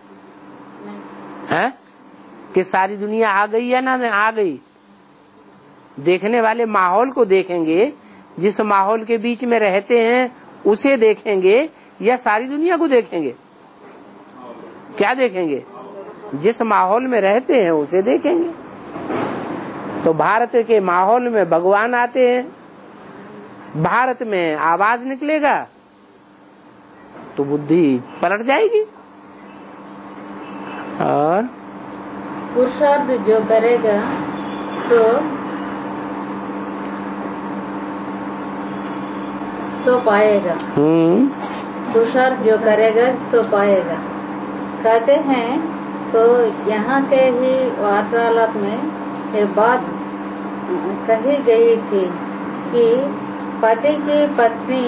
Speaker 1: है कि सारी दुनिया आ गई या ना आ गई? देखने वाले माहौल को देखेंगे, जिस माहौल के बीच में रहते हैं उसे देखेंगे या सारी दुनिया को देखेंगे? क्या देखेंगे? जिस माहौल में रहते हैं उसे देखेंगे। तो भारत के माहौल में भगवान आते हैं, भारत में आवाज निकलेगा तो बुद्धि पलट जाएगी। और
Speaker 2: पुरुषार्थ जो करेगा तो सो पाएगा।
Speaker 1: हम्म
Speaker 2: पुरुषार्थ जो करेगा सो पाएगा कहते हैं। तो यहाँ के ही वार्तालाप में ये बात कही गई थी कि पति की पत्नी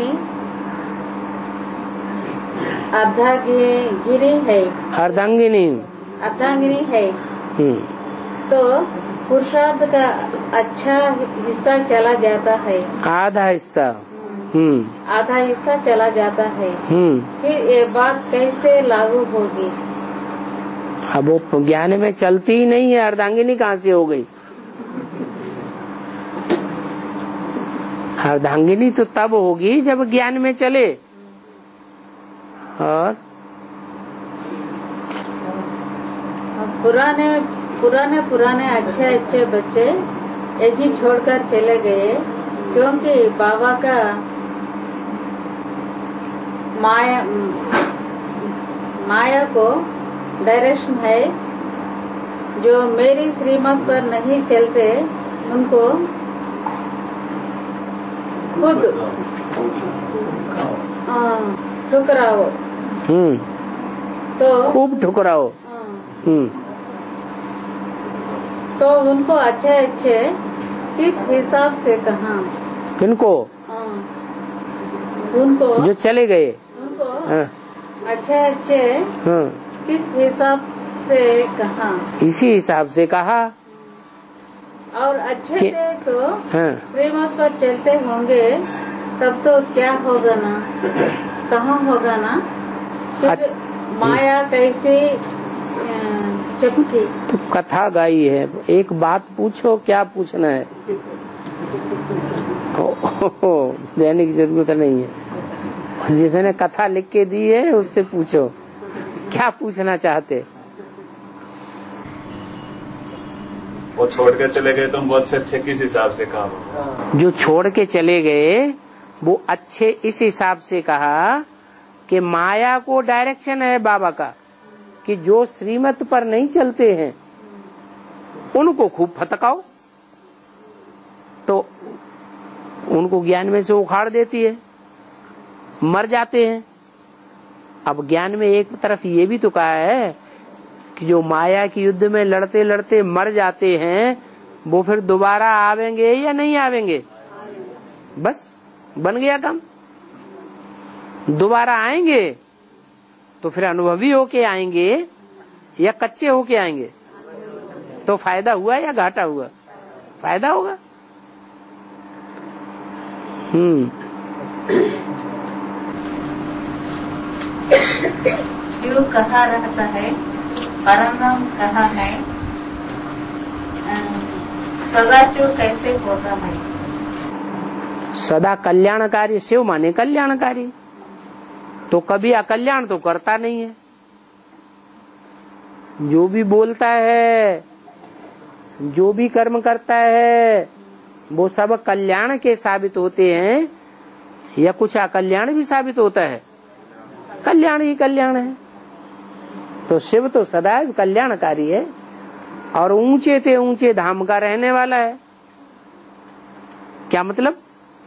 Speaker 2: अर्धांगिनी है,
Speaker 1: अर्धांगिनी
Speaker 2: अर्धांगिनी है।
Speaker 1: हम्म
Speaker 2: तो पुरुषार्थ का अच्छा हिस्सा चला जाता है,
Speaker 1: आधा हिस्सा। हम्म
Speaker 2: आधा हिस्सा चला जाता है।
Speaker 1: हम्म
Speaker 2: फिर ये बात कैसे लागू होगी?
Speaker 1: अब वो ज्ञान में चलती ही नहीं है, अर्धांगिनी कहाँ से हो गई? अर्धांगिनी तो तब होगी जब ज्ञान में चले। और
Speaker 2: पुराने पुराने पुराने अच्छे अच्छे बच्चे एक ही छोड़कर चले गए, क्योंकि बाबा का माया माया को डायरेक्शन है। जो मेरी श्रीमत पर नहीं चलते उनको खुद ठुकराओ।
Speaker 1: हम्म
Speaker 2: तो
Speaker 1: खूब ठुकराओ। हम्म
Speaker 2: तो उनको अच्छे अच्छे किस हिसाब से कहा?
Speaker 1: किनको?
Speaker 2: उनको
Speaker 1: जो चले गए
Speaker 2: उनको
Speaker 1: हाँ।
Speaker 2: अच्छे अच्छे
Speaker 1: हाँ।
Speaker 2: किस हिसाब से कहा?
Speaker 1: इसी हिसाब से कहा।
Speaker 2: और अच्छे से तो
Speaker 1: हाँ।
Speaker 2: श्रीमत पर चलते होंगे, तब तो क्या होगा ना, कहाँ होगा ना, फिर माया कैसे चपकी।
Speaker 1: तो कथा गाई है, एक बात पूछो, क्या पूछना है? ओ, ओ, ओ, देने की जरूरत नहीं है। जिसने कथा लिख के दी है उससे पूछो क्या पूछना चाहते।
Speaker 3: वो छोड़ के चले गए तो उनको अच्छे अच्छे किस हिसाब से कहा?
Speaker 1: जो छोड़ के चले गए वो अच्छे इस हिसाब से कहा कि माया को डायरेक्शन है बाबा का कि जो श्रीमत पर नहीं चलते हैं उनको खूब फटकाओ, तो उनको ज्ञान में से उखाड़ देती है, मर जाते हैं। अब ज्ञान में एक तरफ ये भी तो कहा है कि जो माया के युद्ध में लड़ते लड़ते मर जाते हैं वो फिर दोबारा आवेंगे या नहीं आवेंगे? बस बन गया काम। दोबारा आएंगे तो फिर अनुभवी होके आएंगे या कच्चे होके आएंगे? तो फायदा हुआ या घाटा हुआ? फायदा होगा। हम्म
Speaker 2: शिव कहाँ रहता है, परम कहाँ है, सदा शिव कैसे होता है?
Speaker 1: सदा कल्याणकारी शिव माने कल्याणकारी, तो कभी अकल्याण तो करता नहीं है। जो भी बोलता है, जो भी कर्म करता है, वो सब कल्याण के साबित होते हैं या कुछ अकल्याण भी साबित होता है? कल्याण ही कल्याण है। तो शिव तो सदैव कल्याणकारी है और ऊंचे से ऊंचे धाम का रहने वाला है। क्या मतलब?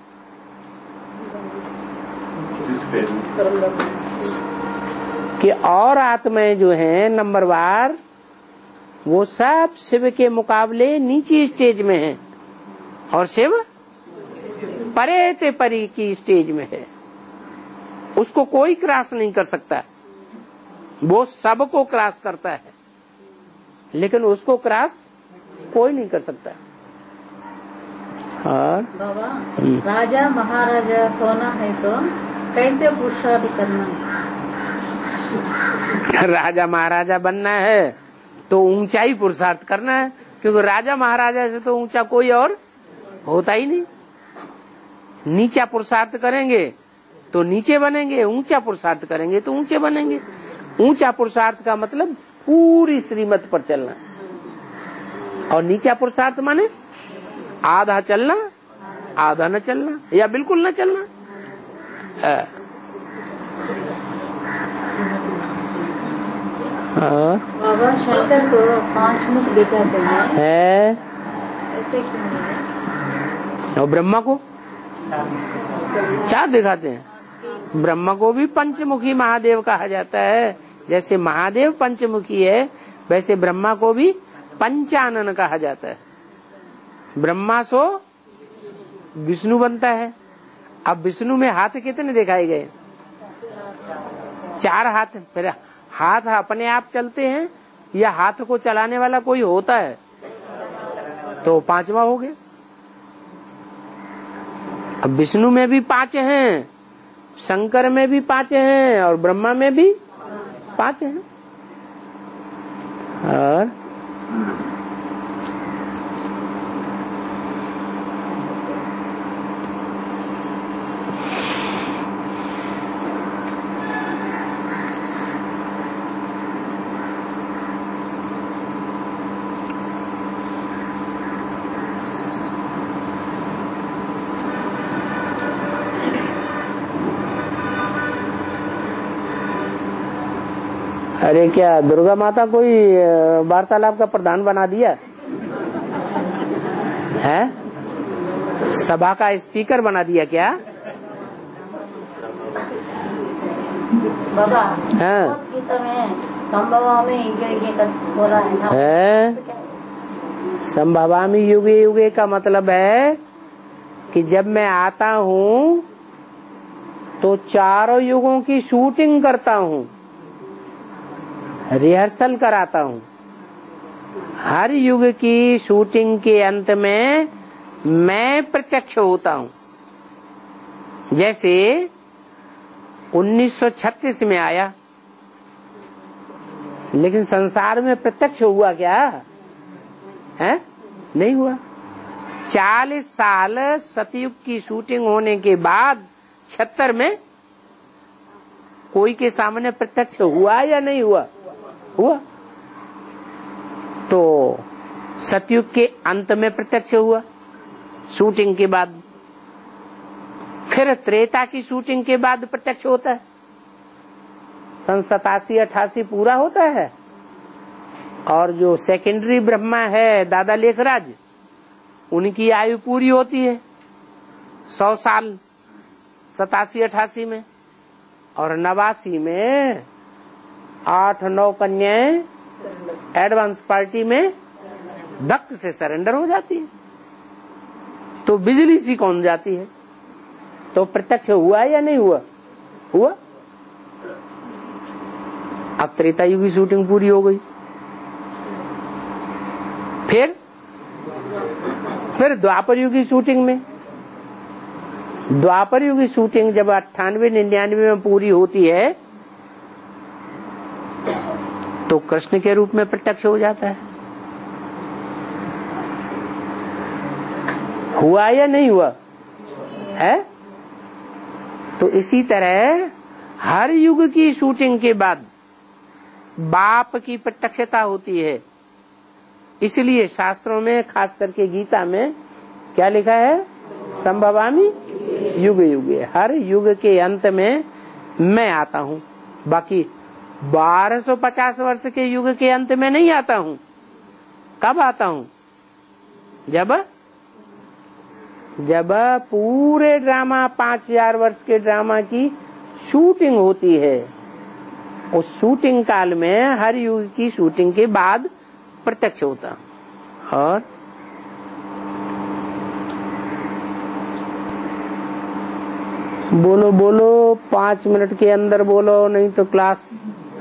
Speaker 1: कि और आत्माएं जो हैं नंबरवार, वो सब शिव के मुकाबले नीची स्टेज में हैं और शिव परे ते परी की स्टेज में है। उसको कोई क्रॉस नहीं कर सकता, वो सबको क्रॉस करता है, लेकिन उसको क्रॉस कोई नहीं कर सकता। और
Speaker 2: बाबा, राजा महाराजा होना है तो कैसे पुरुषार्थ करना?
Speaker 1: राजा महाराजा बनना है तो ऊंचाई पुरुषार्थ करना है, क्योंकि राजा महाराजा से तो ऊंचा कोई और होता ही नहीं। नीचा पुरुषार्थ करेंगे तो नीचे बनेंगे, ऊंचा पुरुषार्थ करेंगे तो ऊंचे बनेंगे। ऊंचा पुरुषार्थ का मतलब पूरी श्रीमत पर चलना, और नीचा पुरुषार्थ माने आधा चलना, आधा न चलना या बिल्कुल न चलना।
Speaker 2: बाबा शंकर को पांच मुख दिखाते हैं
Speaker 1: है,
Speaker 2: ऐसे क्यों है?
Speaker 1: और ब्रह्मा को चार दिखाते हैं। ब्रह्मा को भी पंचमुखी महादेव कहा जाता है। जैसे महादेव पंचमुखी है, वैसे ब्रह्मा को भी पंचानन कहा जाता है। ब्रह्मा सो विष्णु बनता है। अब विष्णु में हाथ कितने दिखाए गए? चार हाथ। फिर हाथ अपने आप चलते हैं या हाथ को चलाने वाला कोई होता है? तो पांचवा हो गया। अब विष्णु में भी पांच हैं, शंकर में भी पांच हैं और ब्रह्मा में भी पांच हैं। और अरे क्या दुर्गा माता कोई वार्तालाप का प्रधान बना दिया है? सभा का स्पीकर बना दिया क्या?
Speaker 4: बाबा
Speaker 1: हाँ
Speaker 4: गीता में संभवामी युगे युगे का बोला है ना,
Speaker 1: है। संभवामी युगे युगे का मतलब है कि जब मैं आता हूँ तो चारों युगों की शूटिंग करता हूँ, रिहर्सल कराता हूँ। हर युग की शूटिंग के अंत में मैं प्रत्यक्ष होता हूँ। जैसे उन्नीस सौ छत्तीस में आया, लेकिन संसार में प्रत्यक्ष हुआ क्या है? नहीं हुआ। चालीस साल सतयुग की शूटिंग होने के बाद छिहत्तर में कोई के सामने प्रत्यक्ष हुआ या नहीं हुआ? हुआ। तो सतयुग के अंत में प्रत्यक्ष हुआ शूटिंग के बाद। फिर त्रेता की शूटिंग के बाद प्रत्यक्ष होता है। सन सतासी अठासी पूरा होता है और जो सेकेंडरी ब्रह्मा है दादा लेखराज, उनकी आयु पूरी होती है सौ साल सतासी अठासी में, और नवासी में आठ नौ कन्याएं एडवांस पार्टी में धक से सरेंडर हो जाती है, तो बिजली सी कौन जाती है। तो प्रत्यक्ष हुआ या नहीं हुआ? हुआ। अब त्रेता युग की शूटिंग पूरी हो गई। फिर फिर द्वापर युग की शूटिंग में, द्वापर युग की शूटिंग जब अट्ठानवे निन्यानवे में पूरी होती है तो कृष्ण के रूप में प्रत्यक्ष हो जाता है। हुआ या नहीं हुआ है? तो इसी तरह हर युग की शूटिंग के बाद बाप की प्रत्यक्षता होती है। इसलिए शास्त्रों में, खास करके गीता में क्या लिखा है? संभवामी युग युगे। हर युग के अंत में मैं आता हूँ। बाकी बारह सौ पचास वर्ष के युग के अंत में नहीं आता हूँ। कब आता हूँ? जब जब पूरे ड्रामा पांच हजार वर्ष के ड्रामा की शूटिंग होती है। उस शूटिंग काल में हर युग की शूटिंग के बाद प्रत्यक्ष होता। और बोलो बोलो, पांच मिनट के अंदर बोलो, नहीं तो क्लास।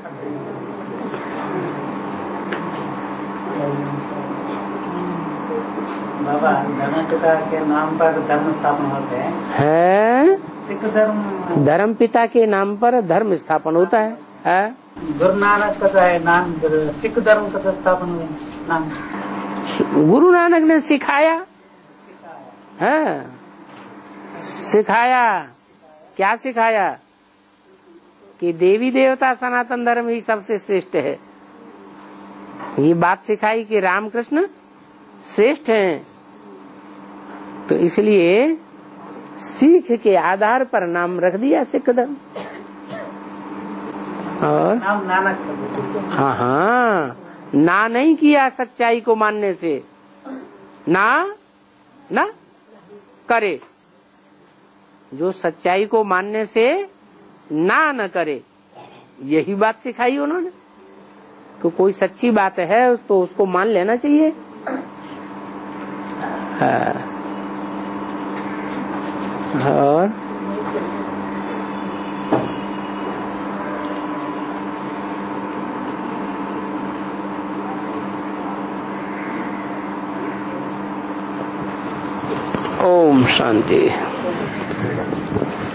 Speaker 5: बाबा धर्म पिता के नाम पर धर्म स्थापन होते हैं
Speaker 1: है?
Speaker 5: सिख धर्म
Speaker 1: धर्म पिता के नाम पर धर्म स्थापन होता है, है?
Speaker 5: गुरु नानक का है नाम, सिख धर्म का स्थापन हुआ नाम।
Speaker 1: गुरु नानक ने सिखाया है, सिखाया। क्या सिखाया? कि देवी देवता सनातन धर्म ही सबसे श्रेष्ठ है। ये बात सिखाई कि रामकृष्ण श्रेष्ठ हैं। तो इसलिए सिख के आधार पर नाम रख दिया सिख धर्म। और
Speaker 5: नाम नानक।
Speaker 1: हाँ हाँ, ना नहीं किया सच्चाई को मानने से, ना ना करे। जो सच्चाई को मानने से ना न करे, यही बात सिखाई उन्होंने। तो कोई सच्ची बात है तो उसको मान लेना चाहिए। हाँ। और ओम शांति।